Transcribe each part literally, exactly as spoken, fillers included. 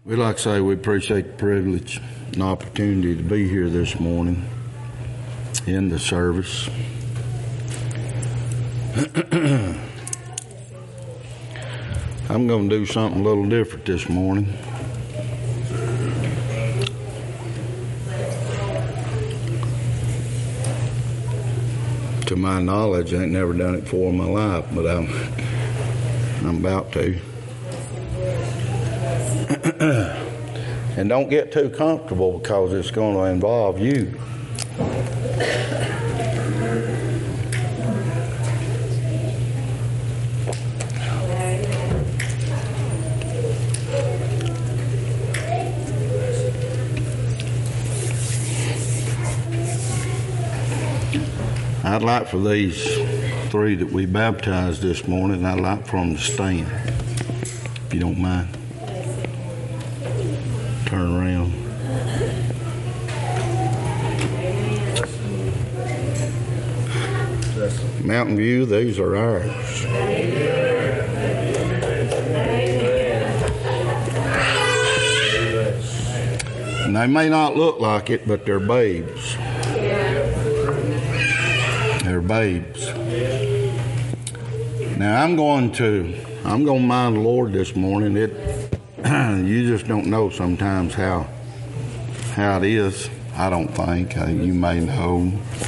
We'd like to say we appreciate the privilege and opportunity to be here this morning in the service. I'm going to do something a little different this morning. To my knowledge, I ain't never done it before in my life, but I'm, I'm about to. And don't get too comfortable because it's going to involve you. I'd like for these three that we baptized this morning, I'd like for them to stand, if you don't mind. Turn around. Mountain View, these are ours. And they may not look like it, but they're babes. They're babes. Now I'm going to, I'm going to mind the Lord this morning. It, you just don't know sometimes how, how it is. I don't think. You may know.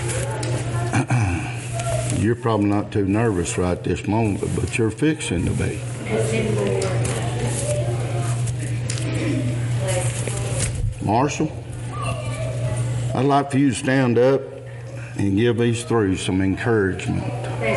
You're probably not too nervous right this moment, but you're fixing to be. Marshall, I'd like for you to stand up and give these three some encouragement.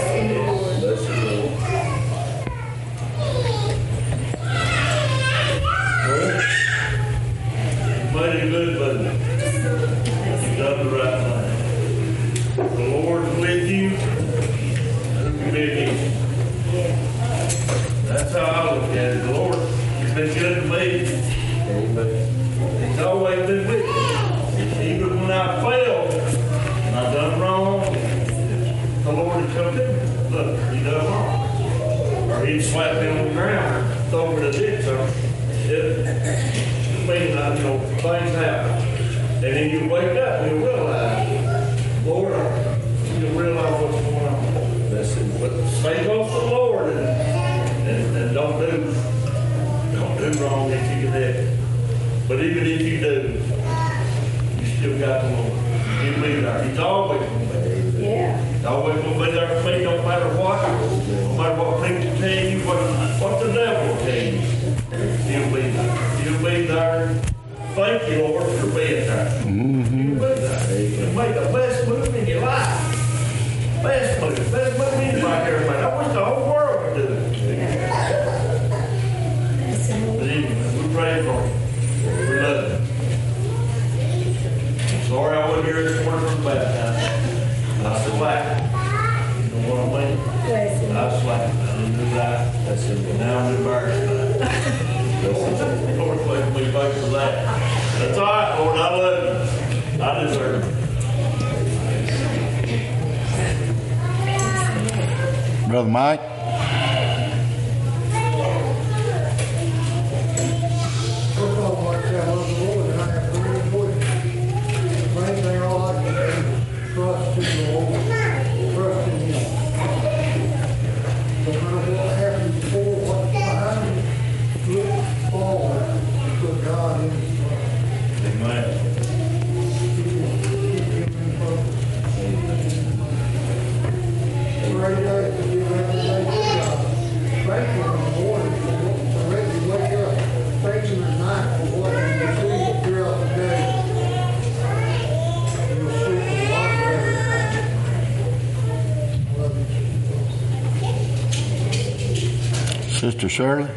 Mighty good, buddy. You done the right thing. The Lord's with you. You're with Him. That's how I look at it. The Lord has been good to me. He's always been with me. Even when I failed and I done wrong, the Lord has come to me. Look, you done wrong. Or He'd slap me on the ground, throw me to the ditch. So it, mean, I, you know, things happen. And then you wake up and you realize, Lord, you realize what's going on. That's it. But stay close to the Lord and, and, and don't do don't do wrong if you can help it. But even if you do, you still got the Lord. He'll be there. He's always going to be there. Yeah. He's always going to be there for me, no matter what. No matter what people tell you, what, what the devil will tell you. He'll be there. He'll be there. Thank you, Lord, for being there. Mm-hmm. You'll be there. You'll make the best move in your life. Best move. Best move in like everybody. I wish the whole world could do it. But anyway, we pray for you. We love you. Sorry I wasn't here this morning from the baptizing. I slacked. You know what I mean? I slacked. I didn't do that. That's it. Now I'm embarrassed. Lord, please be back for that. That's all right, Lord. I love you. I deserve it. Brother Mike. First of all, I'd like to say I love the Lord and I have to really enjoy it. The main thing all I can do is trust in the Lord. Trust in Him. No matter what happened before, what's behind me, look forward and put God in His front. Amen. Keep Him, keep Him in focus. Great day to give every day to God. Thank Him in the morning for what already wake up. Thank Him at night for what He received throughout the day. You'll sleep a lot better. Love you. Sister Shirley.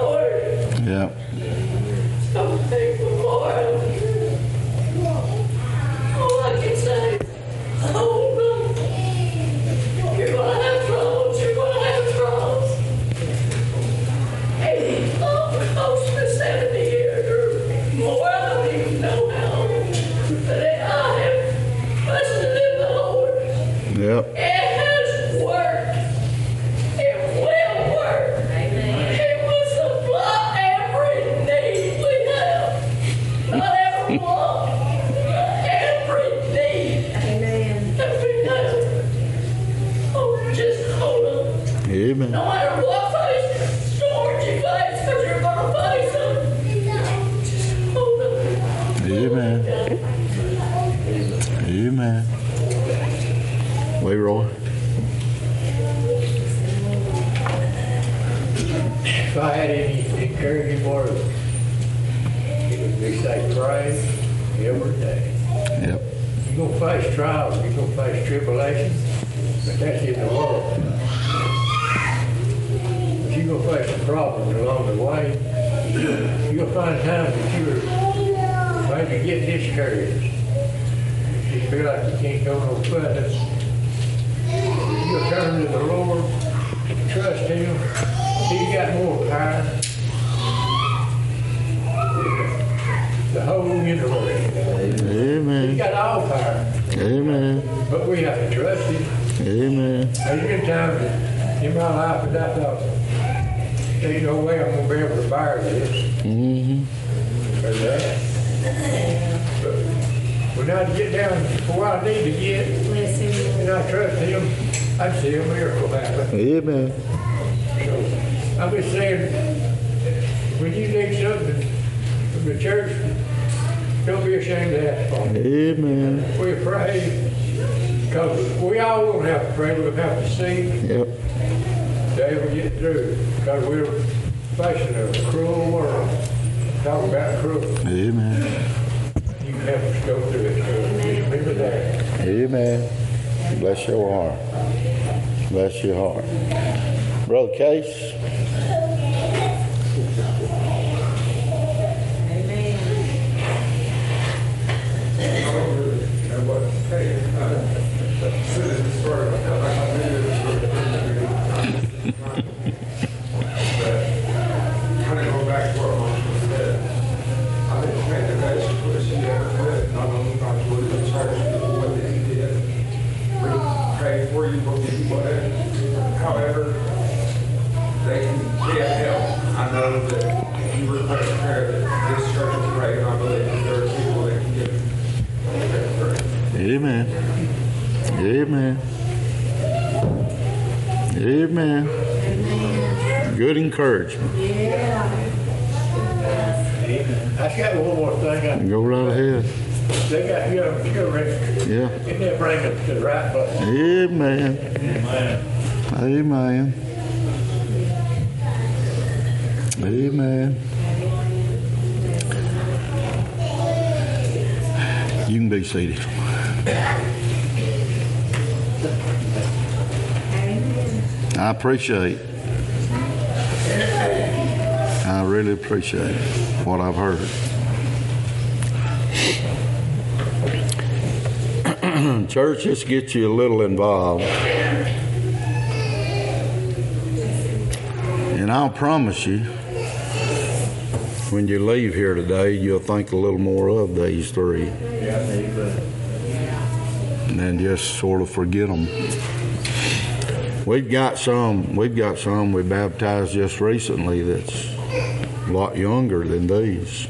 Yeah. I'm thankful, Lord. up every day. Amen. Every day. Oh, just hold on. Amen. No matter what face, storms you face, because you're going to face them. Just hold on. Amen. Amen. Leroy. If I had any encouraging words, it would be say pray every day. Yep. You're going to face trials, you're going to face tribulations, but that's in the world. But you're going to face a problem along the way. You're going to find times that you're maybe getting discouraged. You feel like you can't go no further. You'll turn to the Lord, trust Him. He's got more power. The whole universe. He's Amen. got all power. Amen. But we have to trust Him. Amen. There's been times in my life that I thought, there's no way I'm going to be able to bear this Mm-hmm. or that. But when I get down to where I need to get, Bless him. and I trust Him, I see a miracle happen. Amen. So I'm just saying, when you need something from the church, don't be ashamed to ask for it. Amen. We pray, because we all won't have to pray, we'll have to sing Yep. to ever get through, because we're facing a cruel world. Talk about cruel. Amen. You can help us go through it, so just remember that. Amen. Bless your heart. Bless your heart. Brother Case. For you, whatever. However, they can get help. I know that you were praying prayer that this church will pray, and I believe that there are people that can get prayer. Amen. Amen. Amen. Good encouragement. I got one more thing. Go right ahead. They got young children, Yeah. and they bring them to the right button. Amen. Amen. Amen. You can be seated. I appreciate I really appreciate what I've heard. Church, this gets you a little involved. And I'll promise you, when you leave here today, you'll think a little more of these three. And then just sort of forget them. We've got some, we've got some we baptized just recently that's a lot younger than these,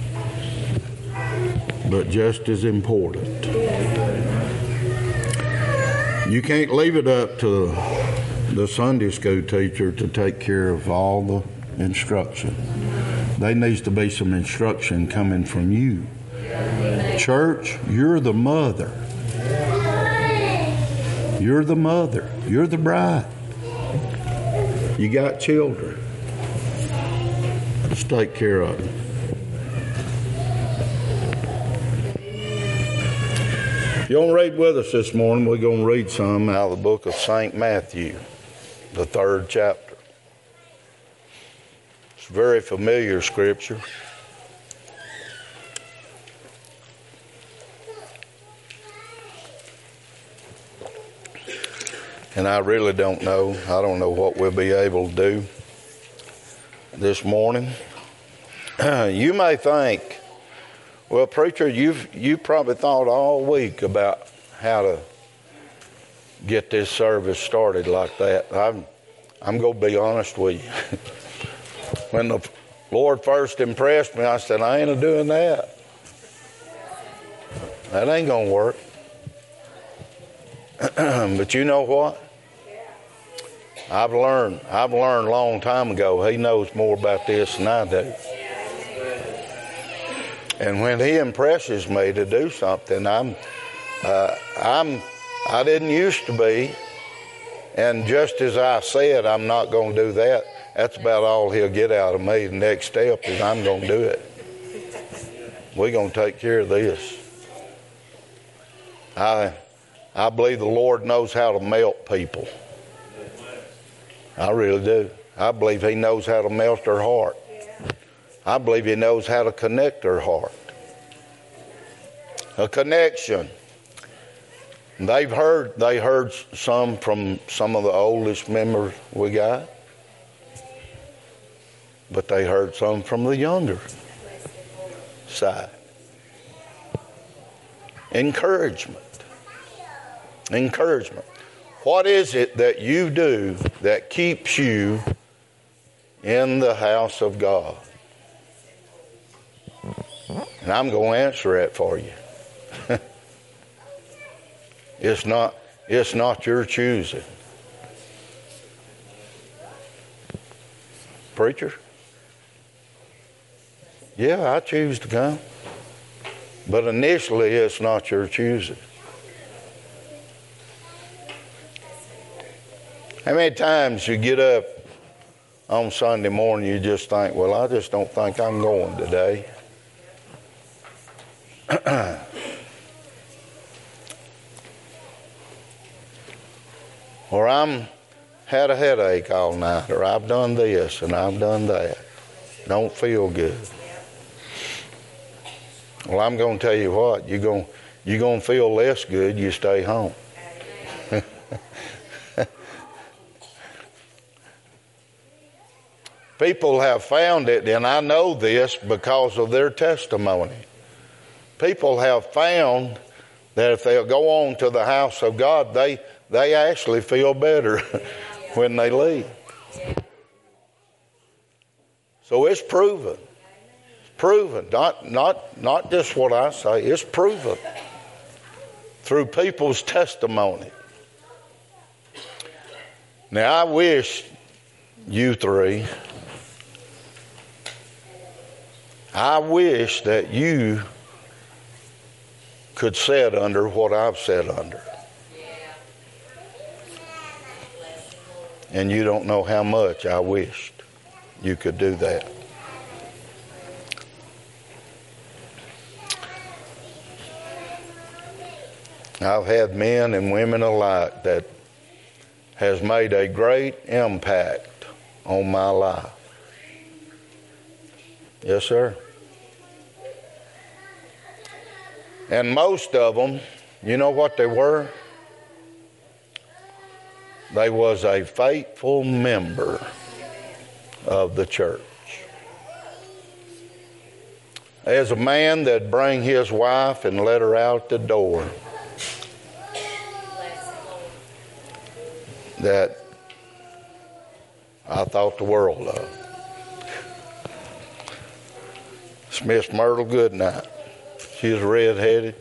but just as important. You can't leave it up to the Sunday school teacher to take care of all the instruction. There needs to be some instruction coming from you. Church, you're the mother. You're the mother. You're the bride. You got children. Just take care of them. If you want to read with us this morning, we're going to read some out of the book of Saint Matthew, the third chapter. It's a very familiar scripture. And I really don't know. I don't know what we'll be able to do this morning. You may think, well, preacher, you've you probably thought all week about how to get this service started like that. I'm I'm going to be honest with you. When the Lord first impressed me, I said, I ain't a doing that. That ain't going to work. But you know what? I've learned, I've learned a long time ago, he knows more about this than I do. And when he impresses me to do something, I'm, uh, I'm, I didn't used to be. And just as I said, I'm not going to do that. That's about all he'll get out of me. The next step is I'm going to do it. We're going to take care of this. I, I believe the Lord knows how to melt people. I really do. I believe he knows how to melt their heart. I believe he knows how to connect their heart. A connection. They've heard, they heard some from some of the oldest members we got. But they heard some from the younger side. Encouragement. Encouragement. What is it that you do that keeps you in the house of God? And I'm going to answer that for you. It's not, it's not your choosing. Preacher? Yeah, I choose to come. But initially, it's not your choosing. How many times you get up on Sunday morning, you just think, well, I just don't think I'm going today. Or I'm had a headache all night, or I've done this and I've done that. Don't feel good. Well, I'm going to tell you what, you're going, you're going to feel less good, you stay home. People have found it, and I know this because of their testimony. People have found that if they'll go on to the house of God, they, they actually feel better when they leave. So it's proven. It's proven. Not, not, not just what I say, it's proven through people's testimony. Now, I wish you three, I wish that you could sit under what I've sat under. And you don't know how much I wished you could do that. I've had men and women alike that has made a great impact on my life. Yes, sir. And most of them, you know what they were? They was a faithful member of the church. There's a man that'd bring his wife and let her out the door that I thought the world of. It's Miss Myrtle Goodnight. She's red-headed.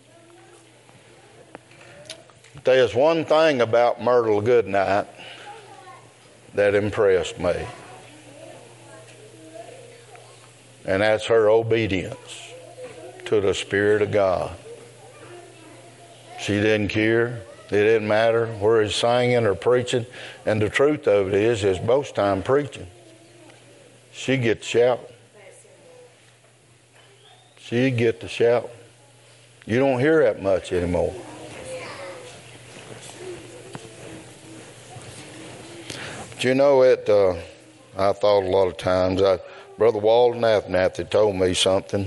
But there's one thing about Myrtle Goodnight that impressed me. And that's her obedience to the Spirit of God. She didn't care. It didn't matter where he's singing or preaching. And the truth of it is, is most time preaching, she get to shout. She get to shout. You don't hear that much anymore. But you know, it. Uh, I thought a lot of times. I, Brother Walden Abernathy told me something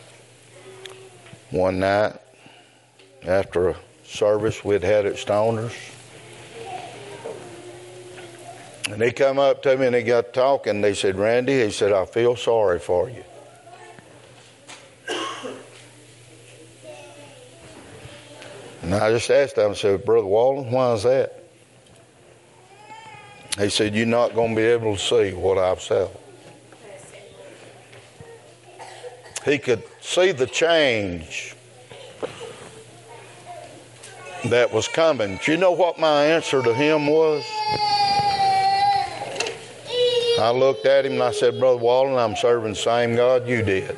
one night after a service we'd had at Stoners. And he come up to me and he got talking. They said, Randy, he said, I feel sorry for you. And I just asked him, I said, Brother Walden, why is that? He said, you're not going to be able to see what I've said. He could see the change that was coming. Do you know what my answer to him was? I looked at him and I said, Brother Walden, I'm serving the same God you did.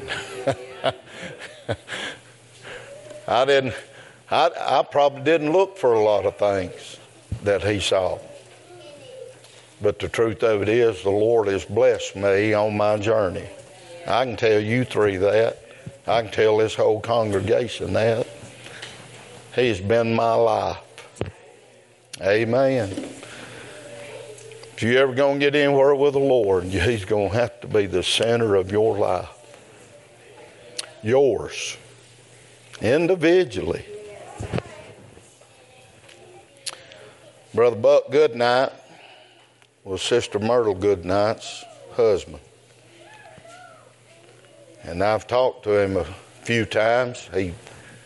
I didn't, I, I probably didn't look for a lot of things that he saw. But the truth of it is, the Lord has blessed me on my journey. I can tell you three that. I can tell this whole congregation that. He's been my life. Amen. If you're ever going to get anywhere with the Lord, He's going to have to be the center of your life. Yours. Individually. Brother Buck Goodnight was Sister Myrtle Goodnight's husband. And I've talked to him a few times. He,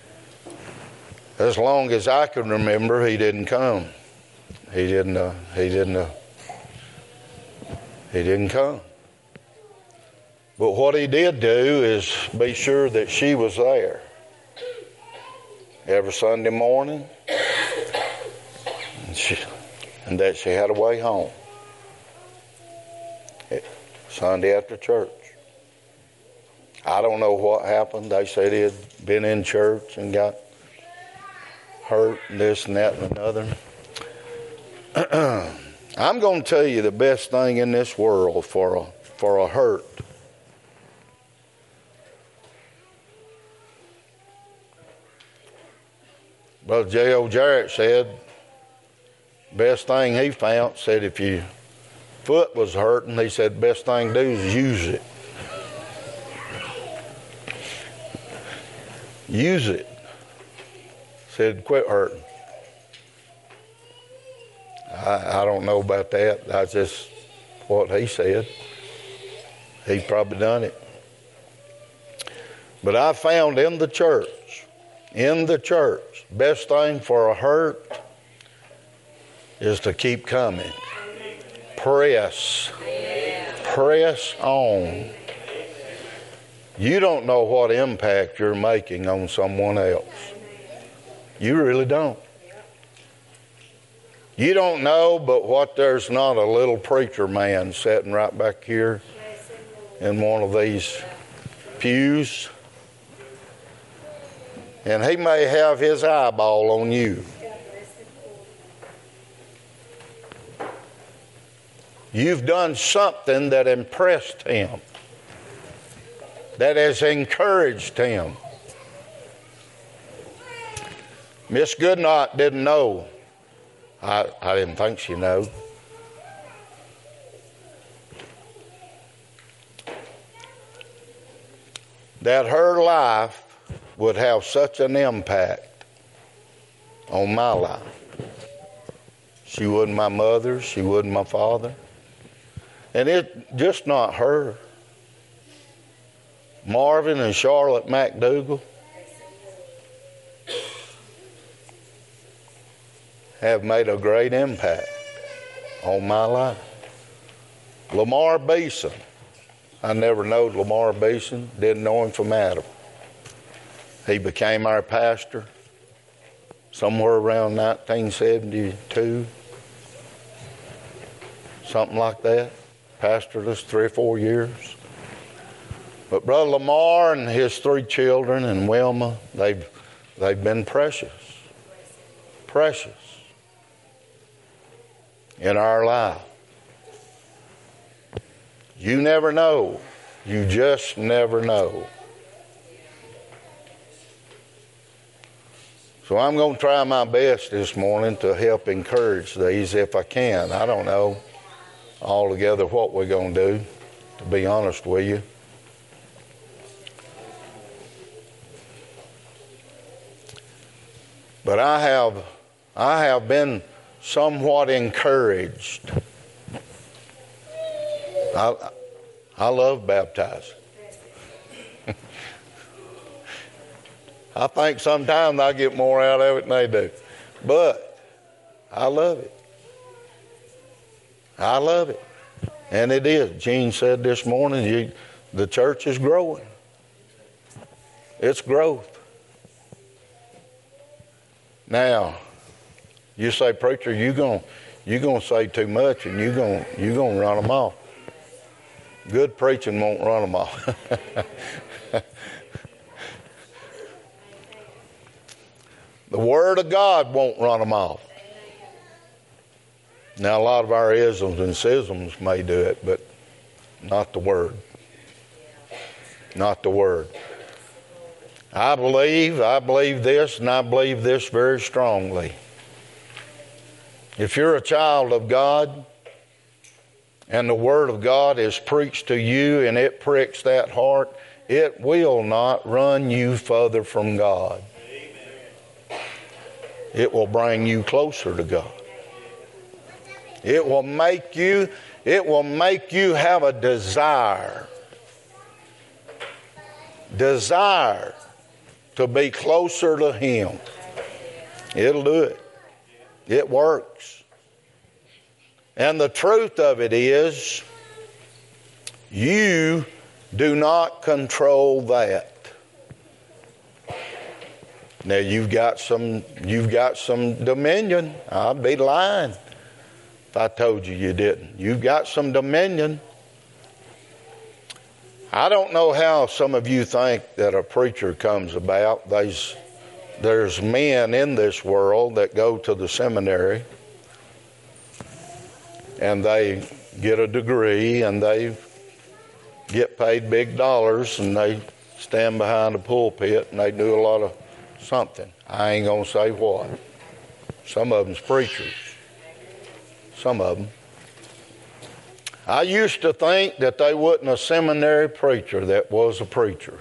as long as I can remember, he didn't come. He didn't. Uh, he didn't. Uh, he didn't come. But what he did do is be sure that she was there every Sunday morning, and, she, and that she had a way home Sunday after church. I don't know what happened. They said he had been in church and got hurt and this and that and another. I'm going to tell you the best thing in this world for a, for a hurt. Brother J O Jarrett said, best thing he found, said if your foot was hurting, he said best thing to do is use it. Use it. Said quit hurting. I, I don't know about that. That's just what he said. He probably done it. But I found in the church, in the church, best thing for a hurt is to keep coming. Press. Press on. You don't know what impact you're making on someone else. You really don't. You don't know but what there's not a little preacher man sitting right back here in one of these pews. And he may have his eyeball on you. You've done something that impressed him, that has encouraged him. Miss Goodnight didn't know. I, I didn't think she knew. That her life would have such an impact on my life. She wasn't my mother. She wasn't my father. And it just not her. Marvin and Charlotte McDougall have made a great impact on my life. Lamar Beeson. I never knowed Lamar Beeson. Didn't know him from Adam. He became our pastor somewhere around nineteen seventy-two. Something like that. Pastored us three or four years. But Brother Lamar and his three children and Wilma, they've, they've been precious. Precious. In our life. You never know. You just never know. So I'm going to try my best this morning to help encourage these if I can. I don't know altogether what we're going to do, to be honest with you. But I have, I have been somewhat encouraged. I, I love baptizing. I think sometimes I get more out of it than they do. But I love it. I love it. And it is. Gene said this morning, you, the church is growing. It's growth. Now, You say, preacher, you going you gonna say too much, and you going you gonna run them off. Good preaching won't run them off. The Word of God won't run them off. Now, a lot of our isms and schisms may do it, but not the Word. Not the Word. I believe, I believe this, and I believe this very strongly. If you're a child of God, and the Word of God is preached to you, and it pricks that heart, it will not run you further from God. It will bring you closer to God. It will make you, it will make you have a desire. Desire to be closer to Him. It'll do it. It works. And the truth of it is, you do not control that. Now you've got some, you've got some dominion. I'd be lying if I told you you didn't. You've got some dominion. I don't know how some of you think that a preacher comes about. There's, there's men in this world that go to the seminary and they get a degree and they get paid big dollars and they stand behind a pulpit and they do a lot of something. I ain't going to say what. Some of them's preachers. Some of them. I used to think that they wasn't a seminary preacher that was a preacher.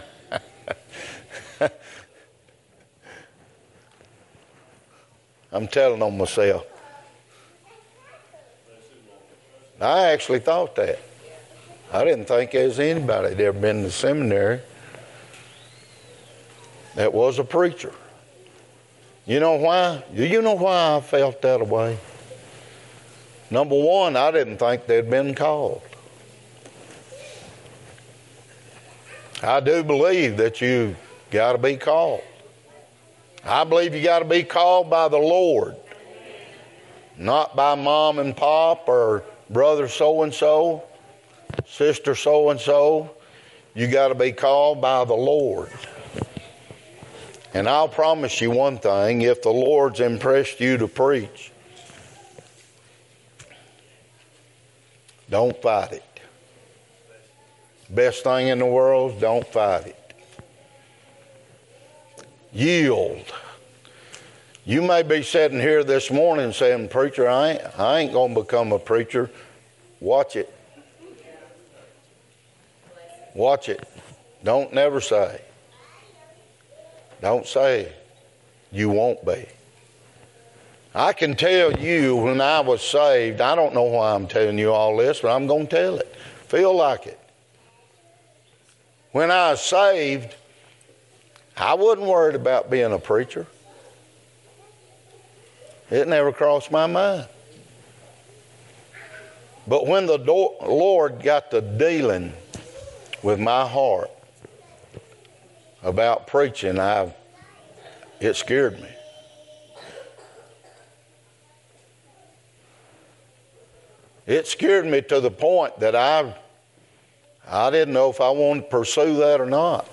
I'm telling on myself. I actually thought that. I didn't think there was anybody that ever been to seminary that was a preacher. You know why? Do you know why I felt that way? Number one, I didn't think they'd been called. I do believe that you got to be called. I believe you got to be called by the Lord, not by mom and pop or brother so-and-so, sister so-and-so. You got to be called by the Lord. And I'll promise you one thing, if the Lord's impressed you to preach, don't fight it. Best thing in the world is don't fight it. Yield. You may be sitting here this morning saying, preacher, I ain't, I ain't going to become a preacher. Watch it. Watch it. Don't never say. Don't say you won't be. I can tell you when I was saved, I don't know why I'm telling you all this, but I'm going to tell it. Feel like it. When I was saved, I wasn't worried about being a preacher. It never crossed my mind. But when the do- Lord got to dealing with my heart about preaching, I, it scared me. It scared me to the point that I, I didn't know if I wanted to pursue that or not.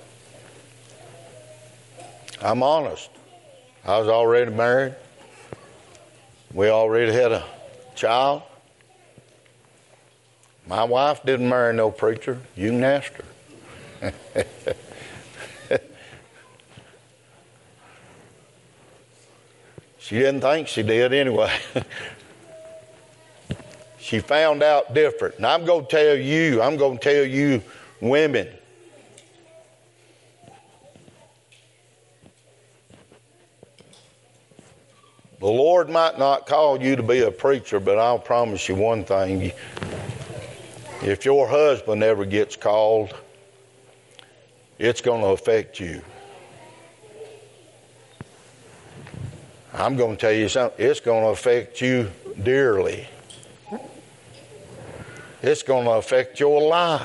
I'm honest. I was already married. We already had a child. My wife didn't marry no preacher. You can ask her. She didn't think she did anyway. She found out different. And I'm going to tell you, I'm going to tell you women, the Lord might not call you to be a preacher, but I'll promise you one thing. If your husband ever gets called, it's going to affect you. I'm going to tell you something. It's going to affect you dearly. It's going to affect your life.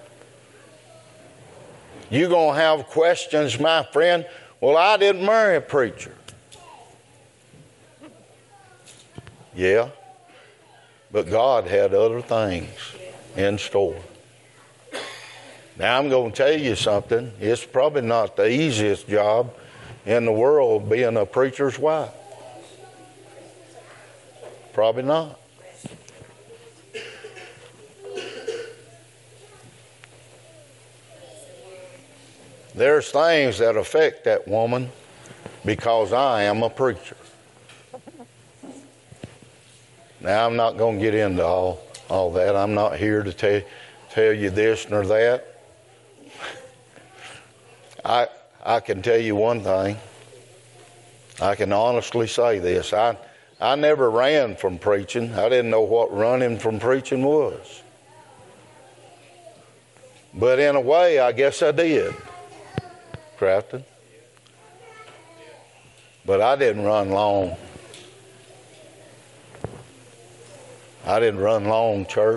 You're going to have questions, my friend. Well, I didn't marry a preacher. Yeah. But God had other things in store. Now I'm going to tell you something. It's probably not the easiest job in the world being a preacher's wife. Probably not. There's things that affect that woman because I am a preacher. Now, I'm not going to get into all, all that. I'm not here to tell, tell you this nor that. I, I can tell you one thing. I can honestly say this. I, I never ran from preaching. I didn't know what running from preaching was. But in a way, I guess I did, Crafton. But I didn't run long. I didn't run long, church.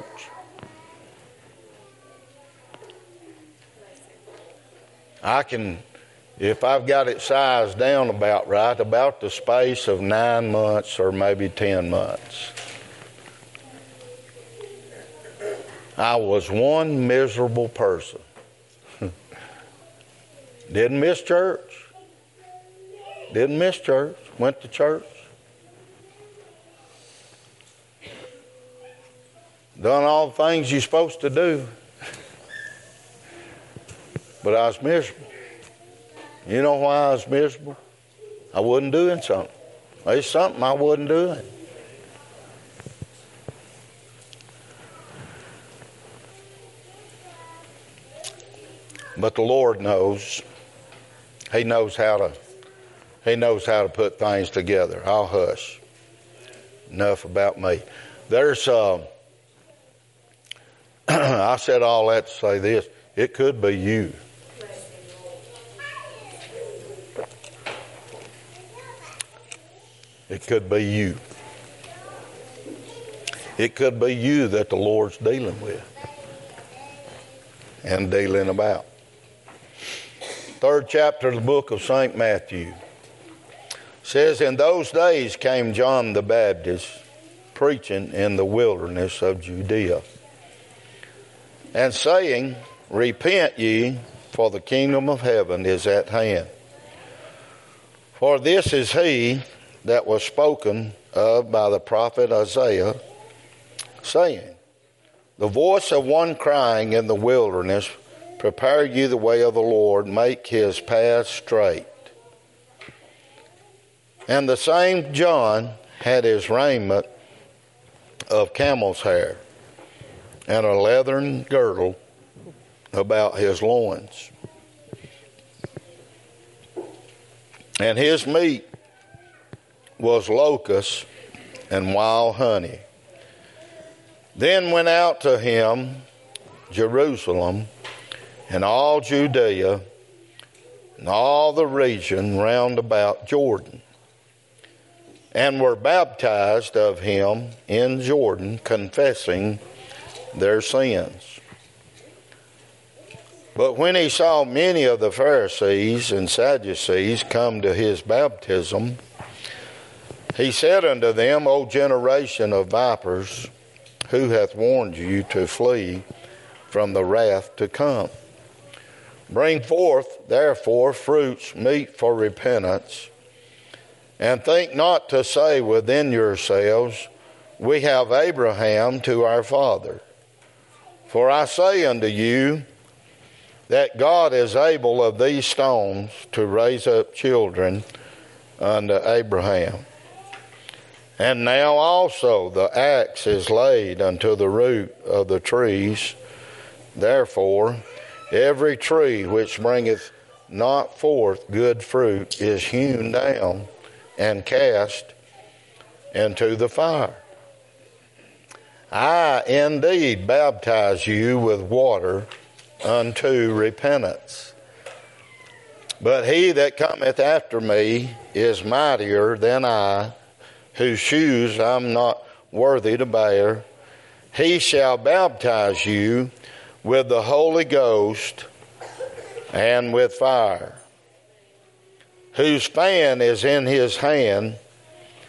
I can, if I've got it sized down about right, about the space of nine months or maybe ten months. I was one miserable person. Didn't miss church. Didn't miss church. Went to church. Done all the things you're supposed to do. But I was miserable. You know why I was miserable? I wasn't doing something. There's something I wasn't doing. But the Lord knows. He knows how to He knows how to put things together. I'll hush. Enough about me. There's uh I said all that to say this. It could be you. It could be you. It could be you that the Lord's dealing with and dealing about. Third chapter of the book of Saint Matthew says, in those days came John the Baptist preaching in the wilderness of Judea, and saying, repent ye, for the kingdom of heaven is at hand. For this is he that was spoken of by the prophet Isaiah, saying, the voice of one crying in the wilderness, prepare ye the way of the Lord, make his path straight. And the same John had his raiment of camel's hair, and a leathern girdle about his loins. And his meat was locusts and wild honey. Then went out to him Jerusalem and all Judea and all the region round about Jordan, and were baptized of him in Jordan, confessing their sins. But when he saw many of the Pharisees and Sadducees come to his baptism, he said unto them, O generation of vipers, who hath warned you to flee from the wrath to come? Bring forth, therefore, fruits meet for repentance, and think not to say within yourselves, we have Abraham to our father. For I say unto you, that God is able of these stones to raise up children unto Abraham. And now also the axe is laid unto the root of the trees. Therefore, every tree which bringeth not forth good fruit is hewn down and cast into the fire. I indeed baptize you with water unto repentance. But he that cometh after me is mightier than I, whose shoes I'm not worthy to bear. He shall baptize you with the Holy Ghost and with fire, whose fan is in his hand,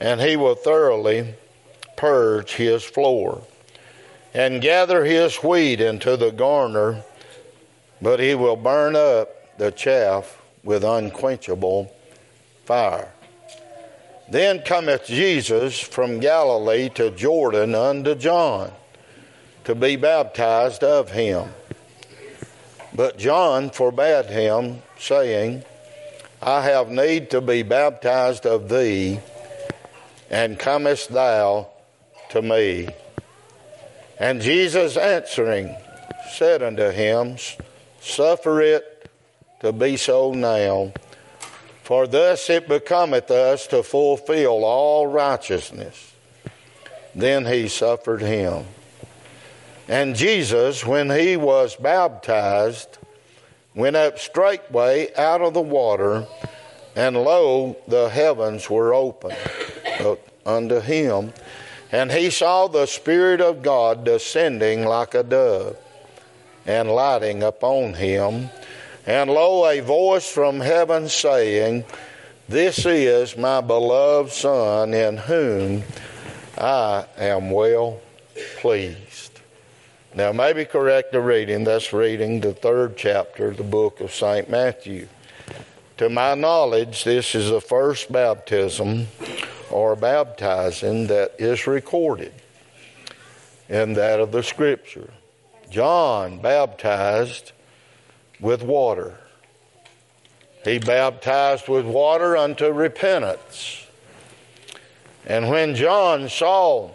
and he will thoroughly purge his floor, and gather his wheat into the garner, but he will burn up the chaff with unquenchable fire. Then cometh Jesus from Galilee to Jordan unto John, to be baptized of him. But John forbade him, saying, I have need to be baptized of thee, and comest thou to me? And Jesus answering said unto him, Suffer it to be so now, for thus it becometh us to fulfill all righteousness. Then he suffered him. And Jesus, when he was baptized, went up straightway out of the water, and lo, the heavens were opened unto him, and he saw the Spirit of God descending like a dove, and lighting upon him. And lo, a voice from heaven saying, This is my beloved Son, in whom I am well pleased. Now, maybe correct the reading. That's reading the third chapter of the book of Saint Matthew. To my knowledge, this is the first baptism or baptizing that is recorded in that of the Scripture. John baptized with water. He baptized with water unto repentance. And when John saw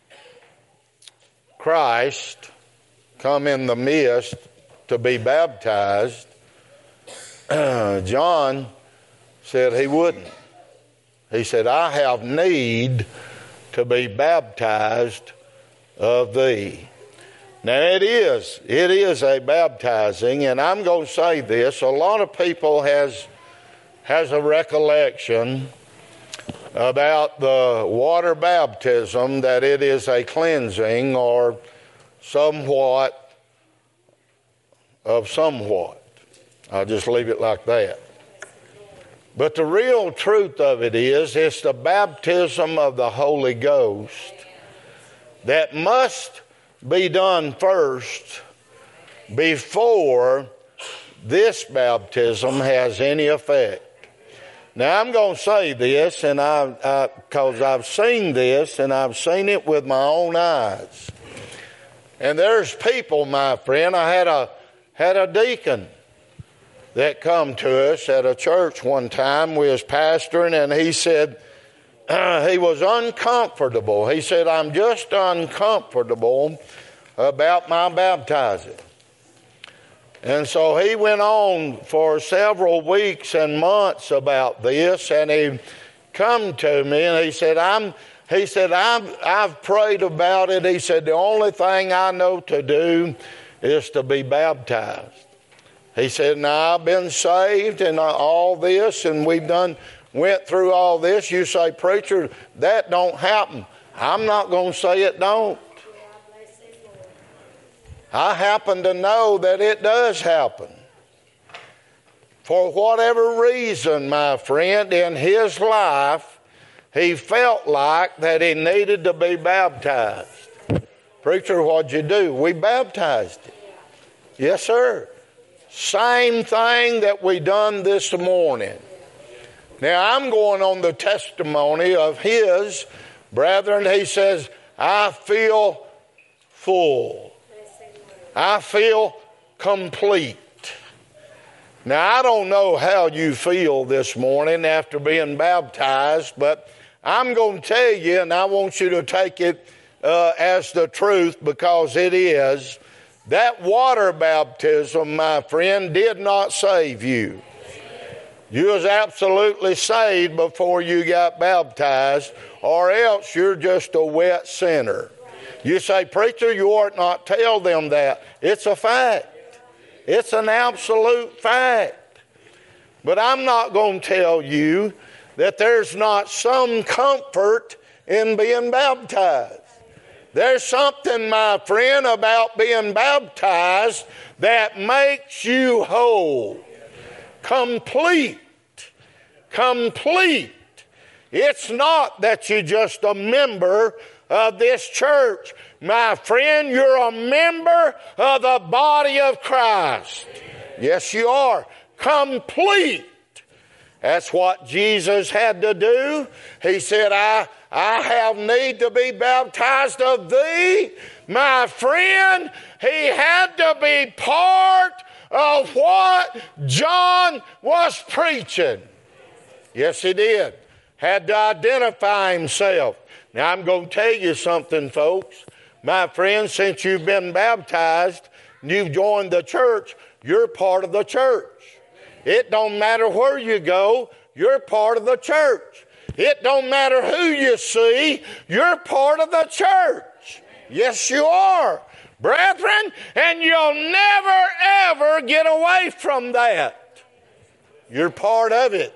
Christ come in the midst to be baptized, John said he wouldn't. He said, I have need to be baptized of thee. Now it is, it is a baptizing, and I'm going to say this, a lot of people has, has a recollection about the water baptism that it is a cleansing or somewhat of somewhat. I'll just leave it like that. But the real truth of it is, it's the baptism of the Holy Ghost that must be done first before this baptism has any effect. Now, I'm going to say this, and I, because I've seen this, and I've seen it with my own eyes. And there's people, my friend, I had a had a deacon that come to us at a church one time. We was pastoring, and he said uh, he was uncomfortable. He said, I'm just uncomfortable about my baptizing. And so he went on for several weeks and months about this, and he come to me and he said, I'm he said, I've, I've prayed about it. He said, the only thing I know to do is to be baptized. He said, now I've been saved and all this, and we've done went through all this. You say, preacher, that don't happen. I'm not going to say it don't. I happen to know that it does happen. For whatever reason, my friend, in his life, he felt like that he needed to be baptized. Preacher, what'd you do? We baptized him. Yes, sir. Same thing that we done this morning. Now, I'm going on the testimony of his brethren. He says, I feel full. I feel complete. Now, I don't know how you feel this morning after being baptized, but I'm going to tell you, and I want you to take it uh, as the truth, because it is. That water baptism, my friend, did not save you. You was absolutely saved before you got baptized, or else you're just a wet sinner. You say, preacher, you ought not tell them that. It's a fact. It's an absolute fact. But I'm not going to tell you that there's not some comfort in being baptized. There's something, my friend, about being baptized that makes you whole, complete, complete. It's not that you're just a member of this church. My friend, you're a member of the body of Christ. Yes, you are. Complete. That's what Jesus had to do. He said, I, I have need to be baptized of thee. My friend, he had to be part of what John was preaching. Yes, he did. Had to identify himself. Now, I'm going to tell you something, folks. My friend, since you've been baptized, you've joined the church, you're part of the church. It don't matter where you go, you're part of the church. It don't matter who you see, you're part of the church. Yes, you are, brethren, and you'll never, ever get away from that. You're part of it.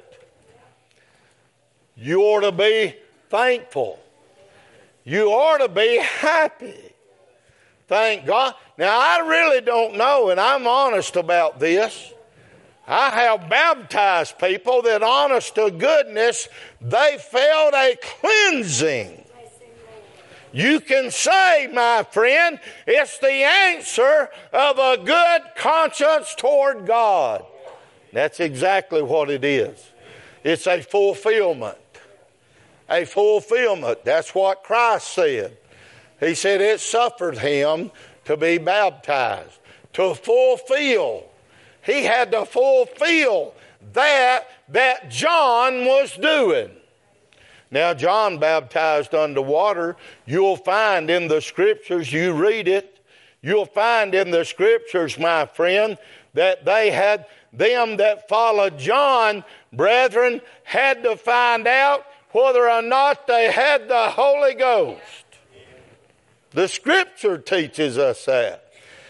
You ought to be thankful. You ought to be happy. Thank God. Now, I really don't know, and I'm honest about this. I have baptized people that, honest to goodness, they felt a cleansing. You can say, my friend, it's the answer of a good conscience toward God. That's exactly what it is. It's a fulfillment. A fulfillment. That's what Christ said. He said it suffered him to be baptized, to fulfill. He had to fulfill that that John was doing. Now, John baptized under water. You'll find in the Scriptures, you read it, you'll find in the Scriptures, my friend, that they had, them that followed John, brethren, had to find out whether or not they had the Holy Ghost. The Scripture teaches us that.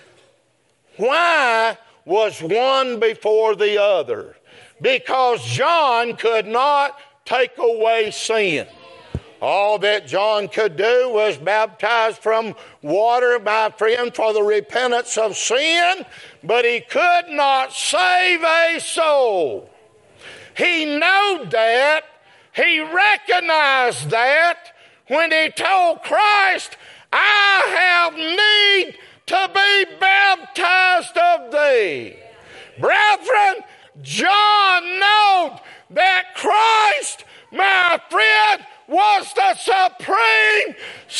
Why was one before the other? Because John could not take away sin. All that John could do was baptize from water, my friend, for the repentance of sin, but he could not save a soul. He knew that. He recognized that when he told Christ, I have need to be baptized of thee. Brethren, John knew that Christ, my friend, was the supreme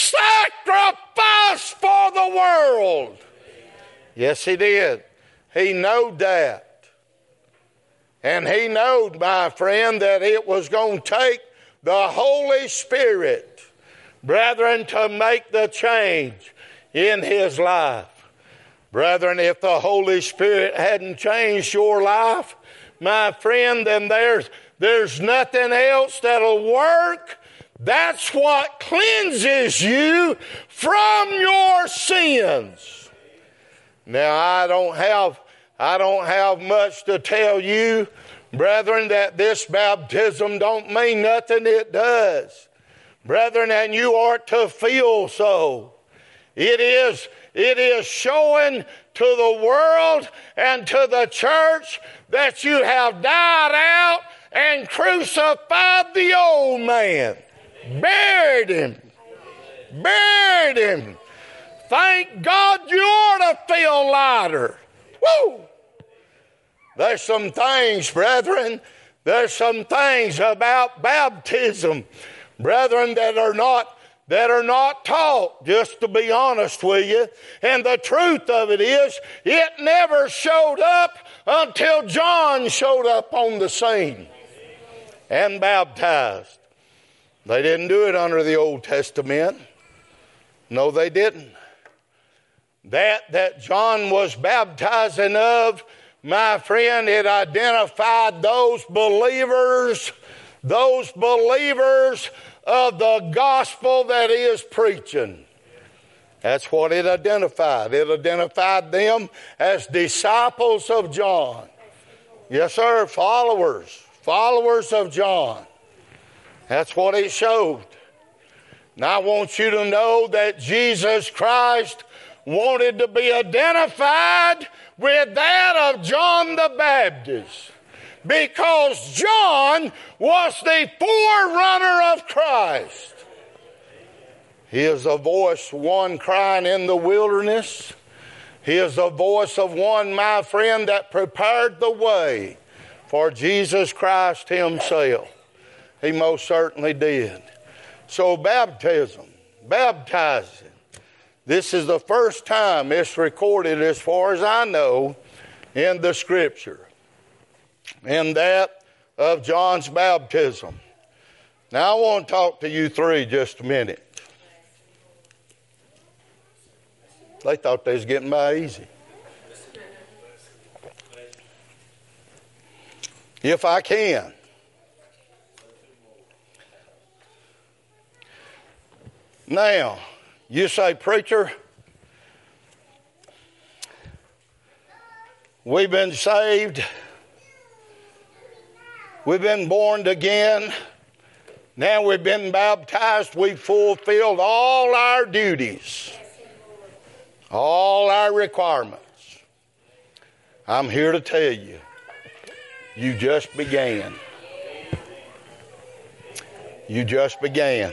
sacrifice for the world. Yes, he did. He knew that. And he knew, my friend, that it was going to take the Holy Spirit, brethren, to make the change in his life. Brethren, if the Holy Spirit hadn't changed your life, my friend, then there's, there's nothing else that'll work. That's what cleanses you from your sins. Now, I don't have, I don't have much to tell you, brethren, that this baptism don't mean nothing. It does. Brethren, and you ought to feel so. It is, it is showing to the world and to the church that you have died out and crucified the old man. Buried him. Buried him. Thank God you ought to feel lighter. Woo! There's some things, brethren, there's some things about baptism, brethren, that are not that are not taught, just to be honest with you. And the truth of it is, it never showed up until John showed up on the scene and baptized. They didn't do it under the Old Testament. No, they didn't. That that John was baptizing of, my friend, it identified those believers, those believers of the gospel that he is preaching. That's what it identified. It identified them as disciples of John. Yes, sir, followers, followers of John. That's what it showed. Now I want you to know that Jesus Christ wanted to be identified with that of John the Baptist. because John was the forerunner of Christ. He is the voice of one crying in the wilderness. He is the voice of one, my friend, that prepared the way for Jesus Christ himself. He most certainly did. So baptism, baptizing, this is the first time it's recorded, as far as I know, in the Scripture. And that of John's baptism. Now I want to talk to you three just a minute. They thought they was getting by easy. If I can. Now, you say, preacher, we've been saved. We've been born again. Now we've been baptized. We've fulfilled all our duties. All our requirements. I'm here to tell you, you just began. You just began.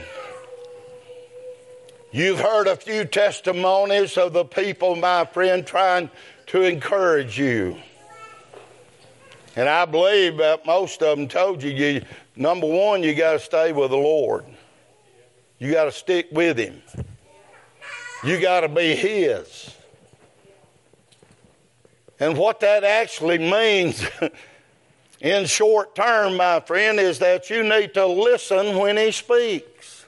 You've heard a few testimonies of the people, my friend, trying to encourage you. And I believe that most of them told you, you number one, you got to stay with the Lord. You got to stick with Him. You got to be His. And what that actually means in short term, my friend, is that you need to listen when He speaks.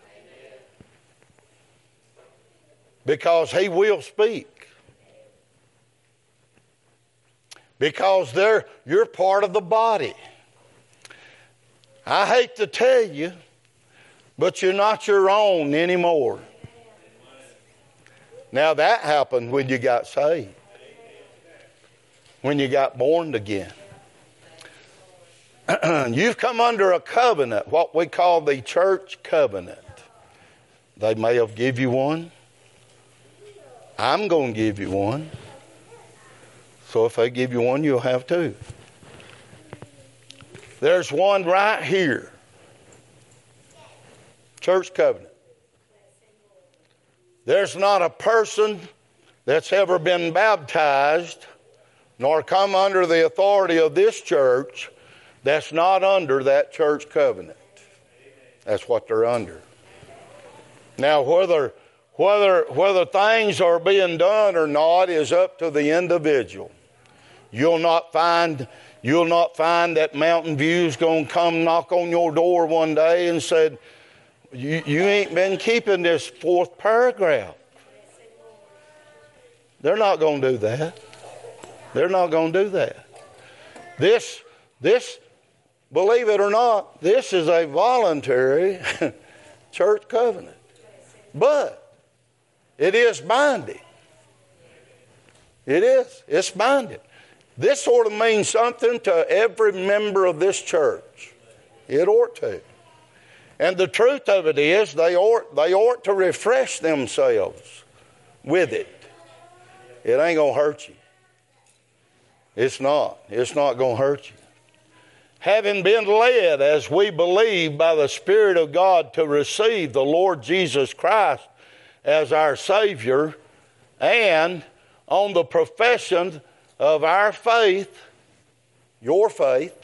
Because He will speak. Because they're, you're part of the body. I hate to tell you, but you're not your own anymore. Now that happened when you got saved. When you got born again. You've come under a covenant, what we call the church covenant. They may have give you one. I'm going to give you one. So if they give you one, you'll have two. There's one right here. Church covenant. There's not a person that's ever been baptized nor come under the authority of this church that's not under that church covenant. That's what they're under. Now, whether whether whether things are being done or not is up to the individual. You'll not find you'll not find that Mountain View's going to come knock on your door one day and said, You, you ain't been keeping this fourth paragraph. They're not going to do that. They're not going to do that. This, this, believe it or not, this is a voluntary church covenant. But it is binding. It is. It's binding. This sort of means something to every member of this church. It ought to. And the truth of it is, they ought, they ought to refresh themselves with it. It ain't going to hurt you. It's not. It's not going to hurt you. Having been led, as we believe, by the Spirit of God to receive the Lord Jesus Christ as our Savior, and on the profession of our faith, your faith,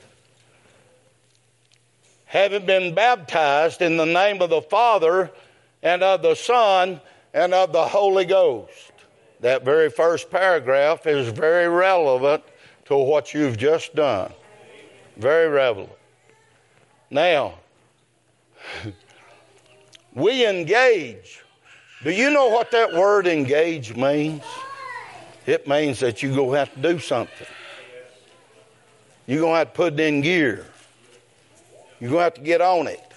having been baptized in the name of the Father and of the Son and of the Holy Ghost. That very first paragraph is very relevant to what you've just done. Very relevant. Now, we engage. Do you know what that word engage means? It means that you're going to have to do something. You're going to have to put it in gear. You're going to have to get on it.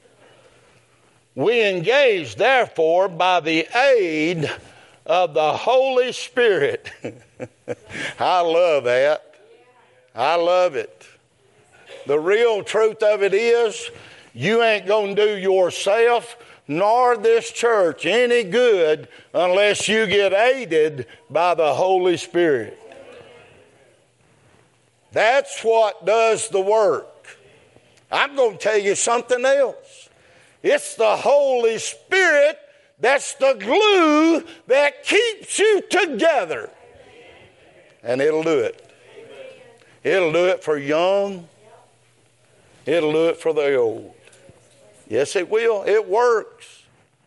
We engage, therefore, by the aid of the Holy Spirit. I love that. I love it. The real truth of it is, you ain't going to do yourself nor this church any good unless you get aided by the Holy Spirit. That's what does the work. I'm going to tell you something else. It's the Holy Spirit that's the glue that keeps you together. And it'll do it. It'll do it for young. It'll do it for the old. Yes, it will. It works.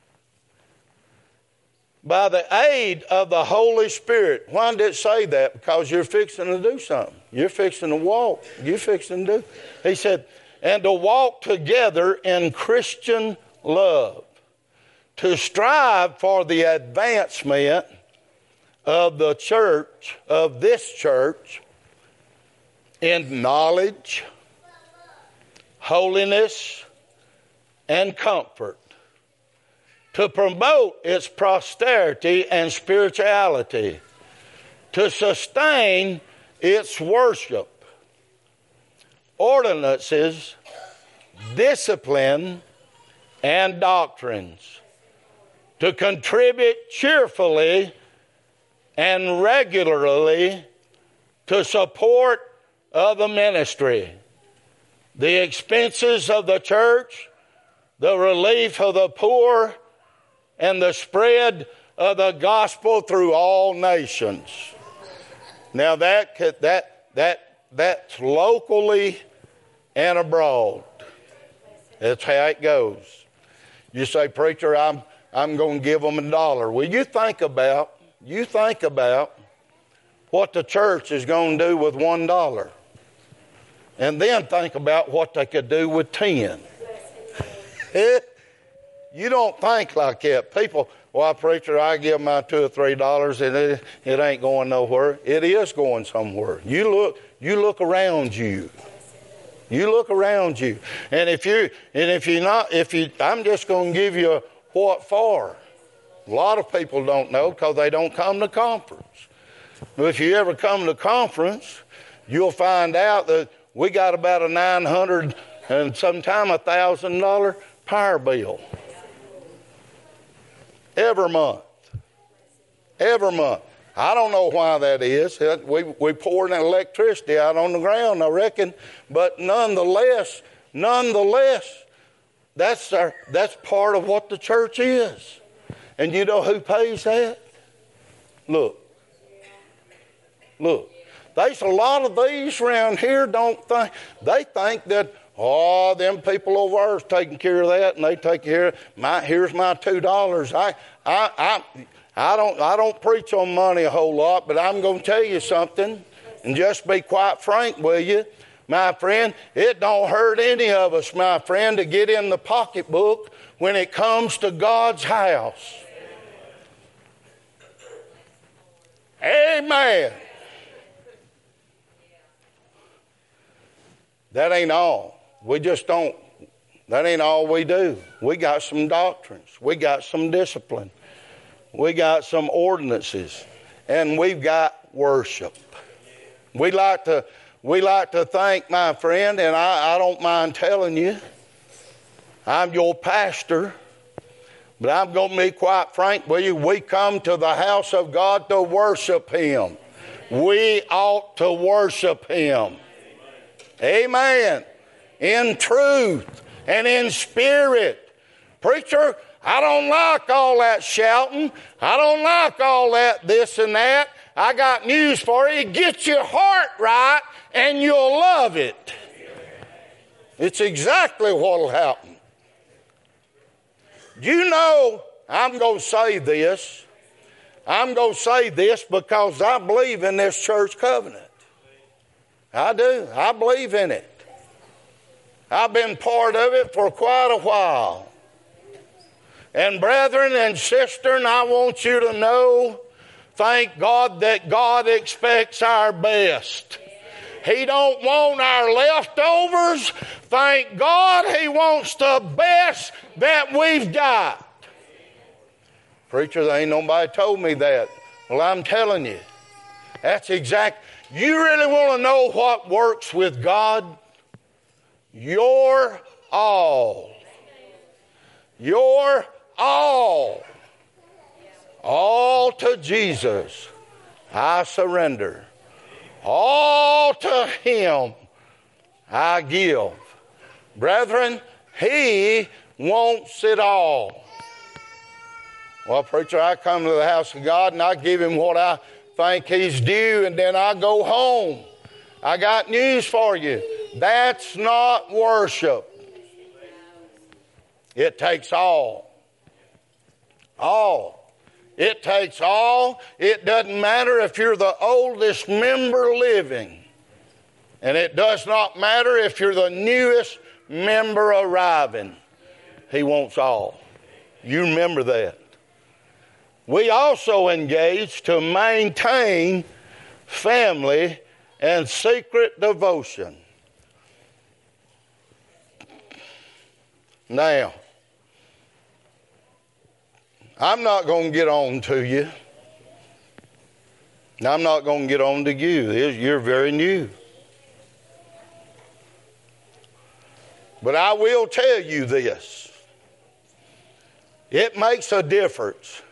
By the aid of the Holy Spirit. Why did it say that? Because you're fixing to do something. You're fixing to walk. You're fixing to do. He said, and to walk together in Christian love. To strive for the advancement of the church, of this church, in knowledge, holiness, and comfort. To promote its prosperity and spirituality. To sustain its worship, ordinances, discipline, and doctrines. To contribute cheerfully and regularly to support of the ministry, the expenses of the church, the relief of the poor, and the spread of the gospel through all nations. Now that that that that's locally and abroad. That's how it goes. You say, preacher, I'm I'm going to give them a dollar. Well, you think about you think about what the church is going to do with one dollar, and then think about what they could do with ten. You don't think like that. People, well, preacher, I give my two or three dollars, and it, it ain't going nowhere. It is going somewhere. You look, you look around you. You look around you, and if you and if you not, if you, I'm just going to give you a what for. A lot of people don't know because they don't come to conference. But if you ever come to conference, you'll find out that we got about a nine hundred and sometime a thousand dollar power bill. Every month. Every month. I don't know why that is. We, we pour that electricity out on the ground, I reckon. But nonetheless, nonetheless, that's our, that's part of what the church is. And you know who pays that? Look. Look. There's a lot of these around here don't think, they think that, oh, them people over there is taking care of that, and they take care of my. Here's my two dollars. I, I, I, I don't, I don't preach on money a whole lot, but I'm going to tell you something, and just be quite frank with you, my friend. It don't hurt any of us, my friend, to get in the pocketbook when it comes to God's house. Amen. That ain't all. We just don't, that ain't all we do. We got some doctrines. We got some discipline. We got some ordinances. And we've got worship. We like to, we like to think, my friend, and I, I don't mind telling you, I'm your pastor, but I'm going to be quite frank with you. We come to the house of God to worship Him. We ought to worship Him. Amen. In truth and in spirit. Preacher, I don't like all that shouting. I don't like all that this and that. I got news for you. Get your heart right and you'll love it. It's exactly what will happen. You know, I'm going to say this. I'm going to say this because I believe in this church covenant. I do. I believe in it. I've been part of it for quite a while. And brethren and sisters, I want you to know, thank God that God expects our best. He don't want our leftovers. Thank God He wants the best that we've got. Preacher, there ain't nobody told me that. Well, I'm telling you, that's exact. You really want to know what works with God? Your all. Your all. All to Jesus I surrender. All to him I give. Brethren, he wants it all. Well, preacher, I come to the house of God and I give him what I think he's due, and then I go home. I got news for you. That's not worship. It takes all. All. It takes all. It doesn't matter if you're the oldest member living. And it does not matter if you're the newest member arriving. He wants all. You remember that. We also engage to maintain family and secret devotion. Now, I'm not going to get on to you. I'm not going to get on to you. You're very new. But I will tell you this. It makes a difference.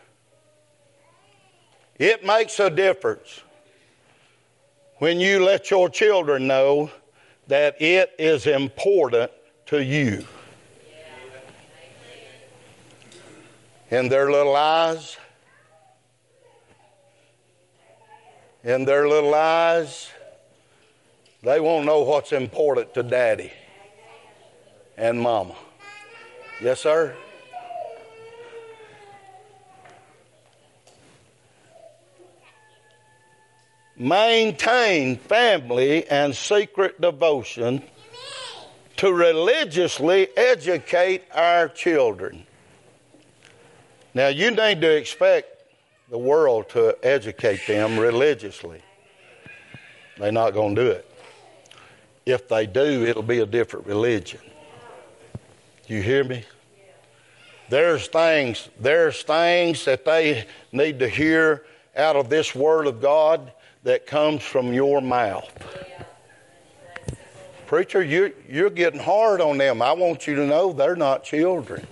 It makes a difference when you let your children know that it is important to you. In their little eyes, in their little eyes, they won't know what's important to Daddy and Mama. Yes, sir? Maintain family and secret devotion to religiously educate our children. Now, you need to expect the world to educate them religiously. They're not going to do it. If they do, it'll be a different religion. You hear me? There's things, there's things that they need to hear out of this Word of God that comes from your mouth. Preacher, you're, you're getting hard on them. I want you to know they're not children.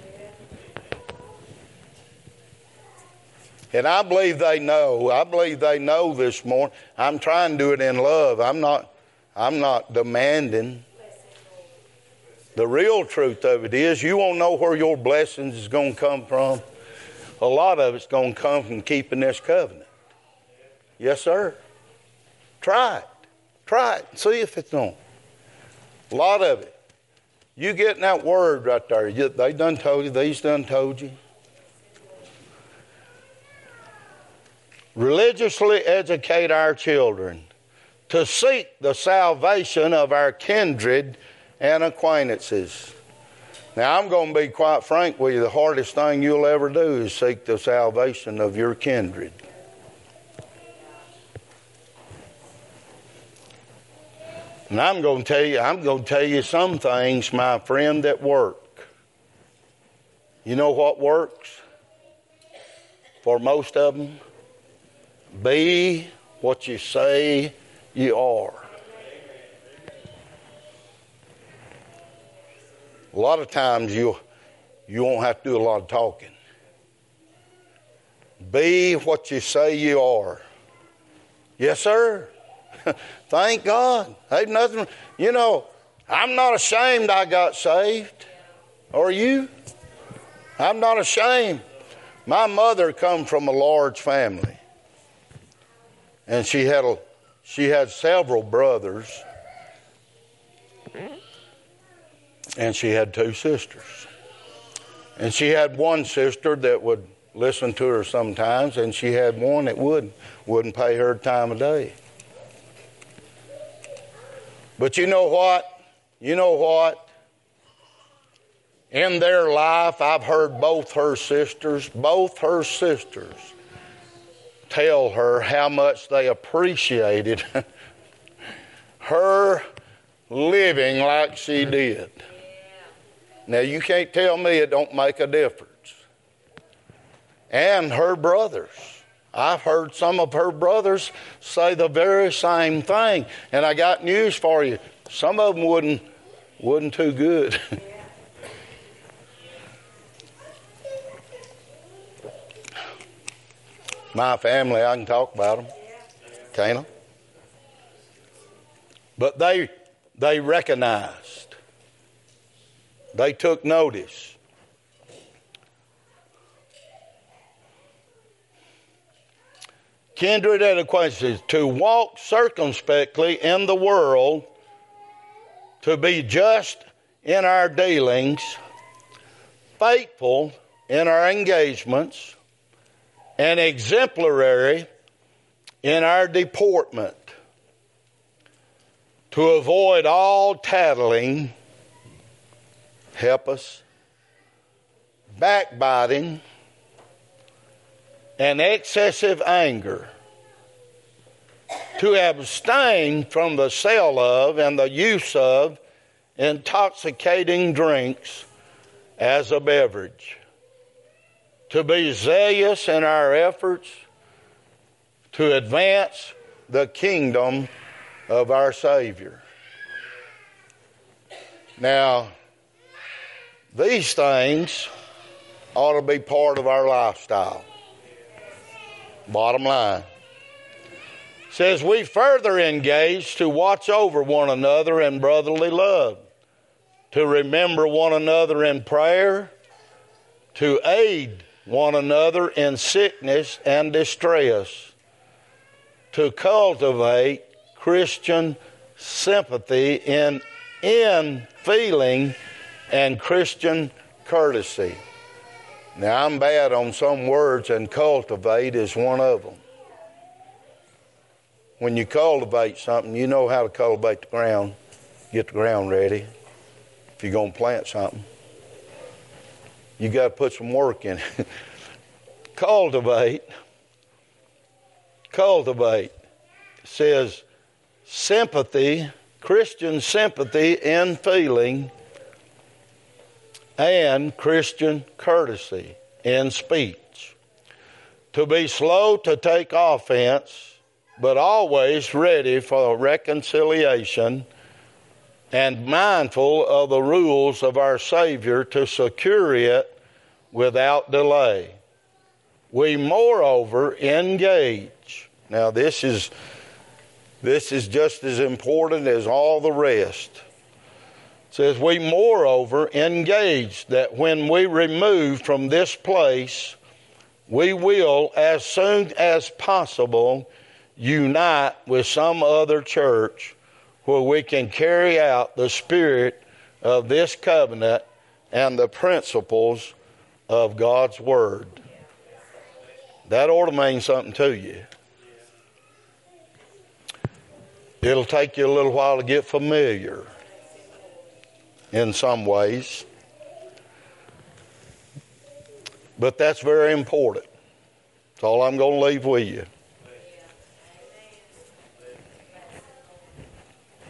And I believe they know. I believe they know this morning. I'm trying to do it in love. I'm not, I'm not demanding. The real truth of it is you won't know where your blessings is going to come from. A lot of it's going to come from keeping this covenant. Yes, sir. Try it. Try it. See if it's on. A lot of it. You getting that word right there. You, they done told you. These done told you. Religiously educate our children to seek the salvation of our kindred and acquaintances. Now, I'm going to be quite frank with you. The hardest thing you'll ever do is seek the salvation of your kindred. And I'm going to tell you, I'm going to tell you some things, my friend, that work. You know what works? For most of them, be what you say you are. A lot of times you you won't have to do a lot of talking. Be what you say you are. Yes, sir. Thank God. Ain't nothing. You know, I'm not ashamed I got saved. Are you? I'm not ashamed. My mother come from a large family. And she had a, she had several brothers. And she had two sisters. And she had one sister that would listen to her sometimes, and she had one that wouldn't, wouldn't pay her time of day. But you know what? You know what? In their life, I've heard both her sisters, both her sisters, tell her how much they appreciated her living like she did. Now, you can't tell me it don't make a difference. And her brothers. I've heard some of her brothers say the very same thing. And I got news for you. Some of them wouldn't, wouldn't too good. My family, I can talk about them. Can't I? But they, they recognized. They took notice. Kindred and acquaintances, to walk circumspectly in the world, to be just in our dealings, faithful in our engagements, and exemplary in our deportment, to avoid all tattling, help us, backbiting, and excessive anger, to abstain from the sale of and the use of intoxicating drinks as a beverage, to be zealous in our efforts to advance the kingdom of our Savior. Now, these things ought to be part of our lifestyle. Bottom line. Says we further engage to watch over one another in brotherly love, to remember one another in prayer, to aid one another in sickness and distress, to cultivate Christian sympathy in, in feeling and Christian courtesy. Now, I'm bad on some words, and cultivate is one of them. When you cultivate something, you know how to cultivate the ground, get the ground ready. If you're going to plant something, you got to put some work in it. Cultivate, cultivate, it says sympathy, Christian sympathy in feeling, and Christian courtesy in speech. To be slow to take offense, but always ready for reconciliation, and mindful of the rules of our Savior to secure it without delay. We moreover engage. Now this is, this is just as important as all the rest. It says, we moreover engage that when we remove from this place, we will, as soon as possible, unite with some other church where we can carry out the spirit of this covenant and the principles of God's Word. That ought to mean something to you. It'll take you a little while to get familiar in some ways. But that's very important. That's all I'm going to leave with you.